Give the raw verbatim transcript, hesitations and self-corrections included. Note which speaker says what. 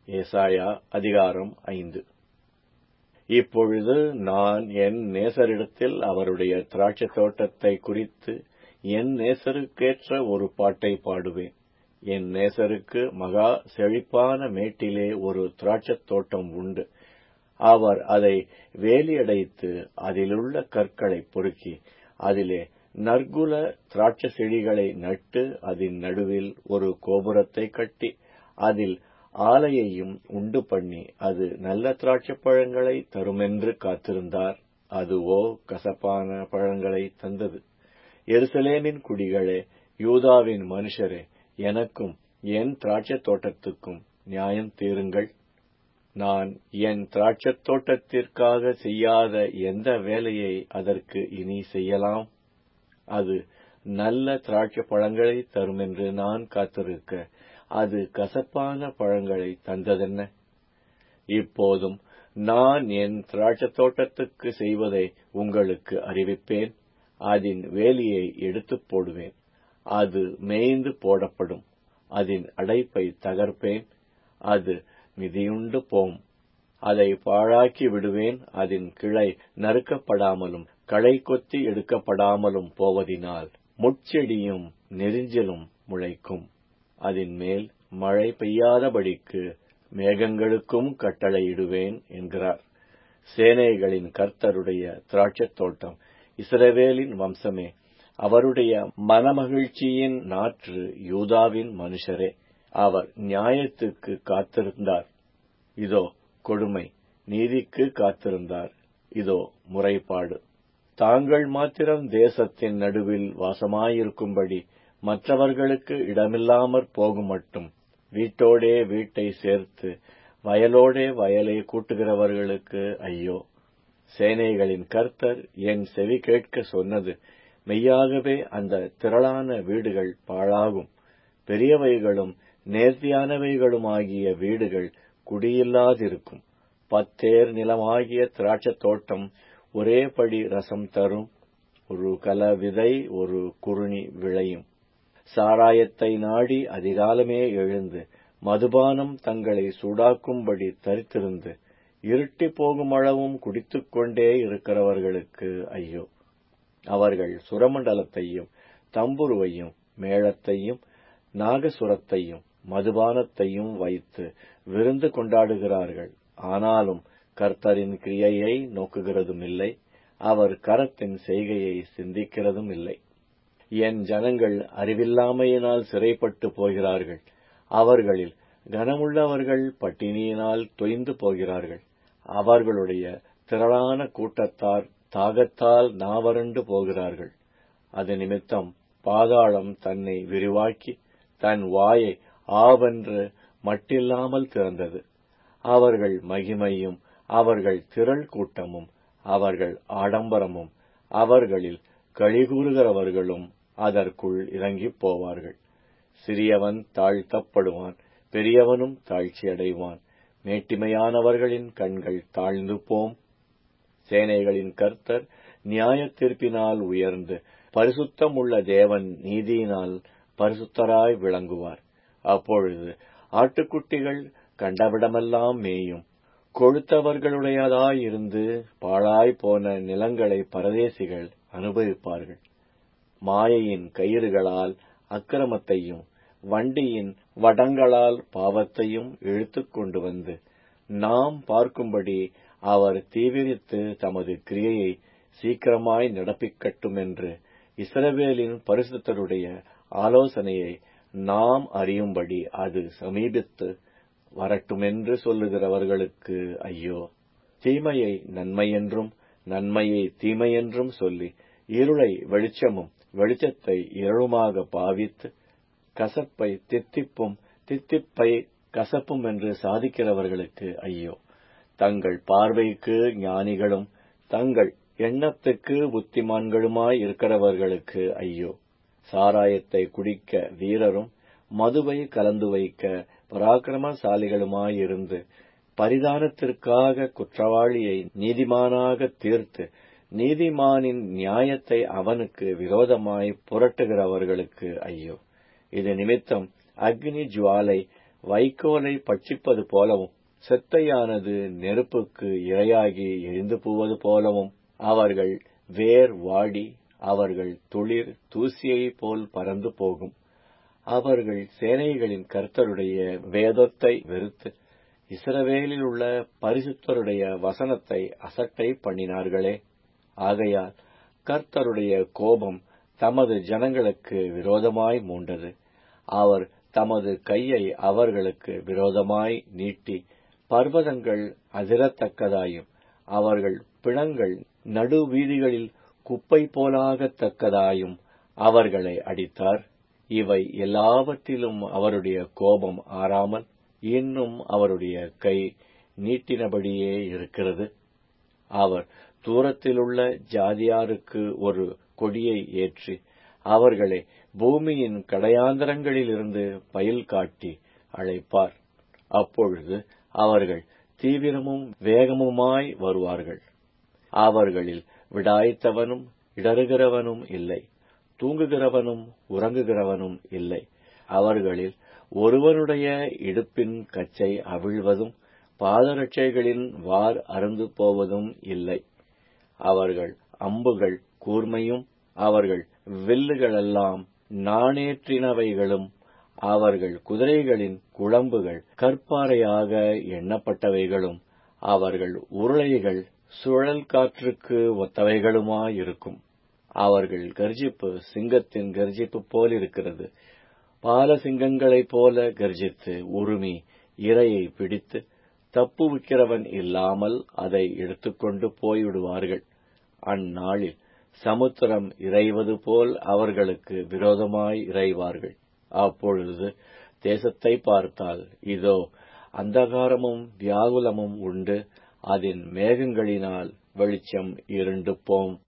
Speaker 1: ஏசாயா அதிகாரம் ஐந்து. இப்பொழுது நான் என் நேசரிடத்தில் அவருடைய திராட்சைத் தோட்டத்தை குறித்து என் நேசருக்கேற்ற ஒரு பாட்டை பாடுவேன். என் நேசருக்கு மகா செழிப்பான மேட்டிலே ஒரு திராட்சைத் தோட்டம் உண்டு. அவர் அதை வேலியடைத்து அதிலுள்ள கற்களை பொறுக்கி அதிலே நற்குல திராட்சை செடிகளை நட்டு அதன் நடுவில் ஒரு கோபுரத்தை கட்டி அதில் ஆலையையும் உண்டு பண்ணி அது நல்ல திராட்சை பழங்களை தருமென்று காத்திருந்தார். அதுவோ கசப்பான பழங்களை தந்தது. எருசலேமின் குடிகளே, யூதாவின் மனுஷரே, எனக்கும் என் திராட்சைத் தோட்டத்துக்கும் நியாயம் தீருங்கள். நான் என் திராட்சைத் தோட்டத்திற்காக செய்யாத எந்த வேலையை அதற்கு இனி செய்யலாம்? அது நல்ல திராட்சை பழங்களை தருமென்று நான் காத்திருக்க அது கசப்பான பழங்களை தந்ததென்ன? இப்போதும் நான் என் திராட்சைத் தோட்டத்துக்கு செய்வதை உங்களுக்கு அறிவிப்பேன். அதன் வேலியை எடுத்துப் போடுவேன், அது மேய்ந்து போடப்படும். அதன் அடைப்பை தகர்ப்பேன், அது மிதியுண்டு போம். அதை பாழாக்கி விடுவேன். அதன் கிளை நறுக்கப்படாமலும் களை கொத்தி எடுக்கப்படாமலும் போவதினால் முட்செடியும் நெரிஞ்சலும் முளைக்கும். அதன் மேல் மழை பெய்யாதபடிக்கு மேகங்களுக்கும் கட்டளையிடுவேன் என்கிறார். சேனைகளின் கர்த்தருடைய திராட்சைத் தோட்டம், இஸ்ரவேலின் வம்சமே, அவருடைய மனமகிழ்ச்சியின் நாற்று, யூதாவின் மனுஷரே. அவர் நியாயத்துக்கு காத்திருந்தார், இதோ கொடுமை; நீதிக்கு காத்திருந்தார், இதோ முறைப்பாடு. தாங்கள் மாத்திரம் தேசத்தின் நடுவில் வாசமாயிருக்கும்படி மற்றவர்களுக்கு இடமில்லாமற் போகுமட்டும் வீட்டோடே வீட்டை சேர்த்து வயலோடே வயலை கூட்டுகிறவர்களுக்கு ஐயோ! சேனைகளின் கர்த்தர் என் செவி கேட்க சொன்னது மெய்யாகவே அந்த திரளான வீடுகள் பாழாகும். பெரியவைகளும் நேர்த்தியானவைகளுமாகிய வீடுகள் குடியில்லாதிருக்கும். பத்தேர் நிலமாகிய திராட்சைத் தோட்டம் ஒரே படி ரசம் தரும். ஒரு கல விதை ஒரு குறுணி விளையும். சாராயத்தை நாடி அதிகாலமே எழுந்து மதுபானம் தங்களை சூடாக்கும்படி தரித்திருந்து இருட்டி போகும் அளவும் குடித்துக் கொண்டே இருக்கிறவர்களுக்கு ஐயோ! அவர்கள் சுரமண்டலத்தையும் தம்புருவையும் மேளத்தையும் நாகசுரத்தையும் மதுபானத்தையும் வைத்து விருந்து கொண்டாடுகிறார்கள். ஆனாலும் கர்த்தரின் கிரியையை நோக்குகிறதுமில்லை, அவர் கரத்தின் செய்கையை சிந்திக்கிறதும் இல்லை. என் ஜனங்கள் அறிவில்லாமையினால் சிறைப்பட்டு போகிறார்கள். அவர்களில் கனமுள்ளவர்கள் பட்டினியினால் தொய்ந்து போகிறார்கள். அவர்களுடைய திரளான கூட்டத்தார் தாகத்தால் நாவறண்டு போகிறார்கள். அது நிமித்தம் பாதாளம் தன்னை விரிவாக்கி தன் வாயை ஆவென்று மட்டில்லாமல் திறந்தது. அவர்கள் மகிமையும் அவர்கள் திரள் கூட்டமும் அவர்கள் ஆடம்பரமும் அவர்களில் களிகூறுகிறவர்களும் அதற்குள் இறங்கிப் போவார்கள். சிறியவன் தாழ்த்தப்படுவான், பெரியவனும் தாழ்ச்சியடைவான். மேட்டிமையானவர்களின் கண்கள் தாழ்ந்து போம். சேனைகளின் கர்த்தர் நியாயத்தீர்ப்பினால் உயர்ந்து பரிசுத்தமுள்ள தேவன் நீதியினால் பரிசுத்தராய் விளங்குவார். அப்பொழுது ஆட்டுக்குட்டிகள் கண்டவிடமெல்லாம் மேயும். கொழுத்தவர்களுடையதாயிருந்து பாழாய் போன நிலங்களை பரதேசிகள் அனுபவிப்பார்கள். மாயையின் கயிறுகளால் அக்கிரமத்தையும் வண்டியின் வடங்களால் பாவத்தையும் இழுத்துக் கொண்டு வந்து நாம் பார்க்கும்படி அவர் தீவிரித்து தமது கிரியையை சீக்கிரமாய் நடப்பிக்கட்டும் என்று இஸ்ரவேலின் பரிசுத்தருடைய ஆலோசனையை நாம் அறியும்படி அது சமீபித்து வரட்டுமென்று சொல்லுகிறவர்களுக்கு ஐயோ! தீமையை நன்மையென்றும் நன்மையை தீமையென்றும் சொல்லி இருளை வெளிச்சமும் வெளிச்சத்தை இருளுமாக பாவித்து கசப்பை தித்திப்பும் தித்திப்பை கசப்பும் என்று சாதிக்கிறவர்களுக்கு ஐயோ! தங்கள் பார்வைக்கு ஞானிகளும் தங்கள் எண்ணத்துக்கு புத்திமான்களுமாய் இருக்கிறவர்களுக்கு ஐயோ! சாராயத்தை குடிக்க வீரரும் மதுவை கலந்து வைக்க பராக்கிரமசாலிகளுமாயிருந்து பரிதானத்திற்காக குற்றவாளியை நீதிமானாக தீர்த்து நீதிமானின் நியாயத்தை அவனுக்கு விரோதமாய் புரட்டுகிறவர்களுக்கு ஐயோ! இது நிமித்தம் அக்னி ஜுவாலை வைக்கோலை பட்சிப்பது போலவும் செத்தையானது நெருப்புக்கு இரையாகி எரிந்து போவது போலவும் அவர்கள் வேர் வாடி அவர்கள் துளிர் தூசியைப் போல் பறந்து போகும். அவர்கள் சேனைகளின் கர்த்தருடைய வேதத்தை வெறுத்து இஸ்ரவேலில் உள்ள பரிசுத்தருடைய வசனத்தை அசட்டை பண்ணினார்களே. ஆகையால் கர்த்தருடைய கோபம் தமது ஜனங்களுக்கு விரோதமாய் மூண்டது. அவர் தமது கையை அவர்களுக்கு விரோதமாய் நீட்டி பர்வதங்கள் அதிரத்தக்கதாயும் அவர்கள் பிணங்கள் நடுவீதிகளில் குப்பை போலாகத்தக்கதாயும் அவர்களை அடித்தார். இவை எல்லாவற்றிலும் அவருடைய கோபம் ஆறாமல் இன்னும் அவருடைய கை நீட்டினபடியே இருக்கிறது. அவர் தூரத்திலுள்ள ஜாதியாருக்கு ஒரு கொடியை ஏற்றி அவர்களை பூமியின் கடையாந்தரங்களிலிருந்து பயில் காட்டி அழைப்பார். அப்பொழுது அவர்கள் தீவிரமும் வேகமுமாய் வருவார்கள். அவர்களில் விடாய்த்தவனும் இடறுகிறவனும் இல்லை, தூங்குகிறவனும் உறங்குகிறவனும் இல்லை. அவர்களில் ஒருவனுடைய இடுப்பின் கச்சை அவிழ்வதும் பாதரட்சைகளின் வார் அறுந்து போவதும் இல்லை. அவர்கள் அம்புகள் கூர்மையும் அவர்கள் வில்லுகளெல்லாம் நாணேற்றினவைகளும் அவர்கள் குதிரைகளின் குளம்புகள் கற்பாறையாக எண்ணப்பட்டவைகளும் அவர்கள் உருளைகள் சுழல் காற்றுக்கு ஒத்தவைகளுமாயிருக்கும். அவர்கள் கர்ஜிப்பு சிங்கத்தின் கர்ஜிப்பு போலிருக்கிறது. பாலசிங்கங்களைப் போல கர்ஜித்து உருமி இரையை பிடித்து தப்புவிக்கிறவன் இல்லாமல் அதை எடுத்துக்கொண்டு போய்விடுவார்கள். அந்நாளில் சமுத்திரம் இறைவது போல் அவர்களுக்கு விரோதமாய் இறைவார்கள். அப்பொழுது தேசத்தை பார்த்தால் இதோ அந்தகாரமும் வியாகுலமும் உண்டு. அதன் மேகங்களினால் வெளிச்சம் இருண்டு போம்.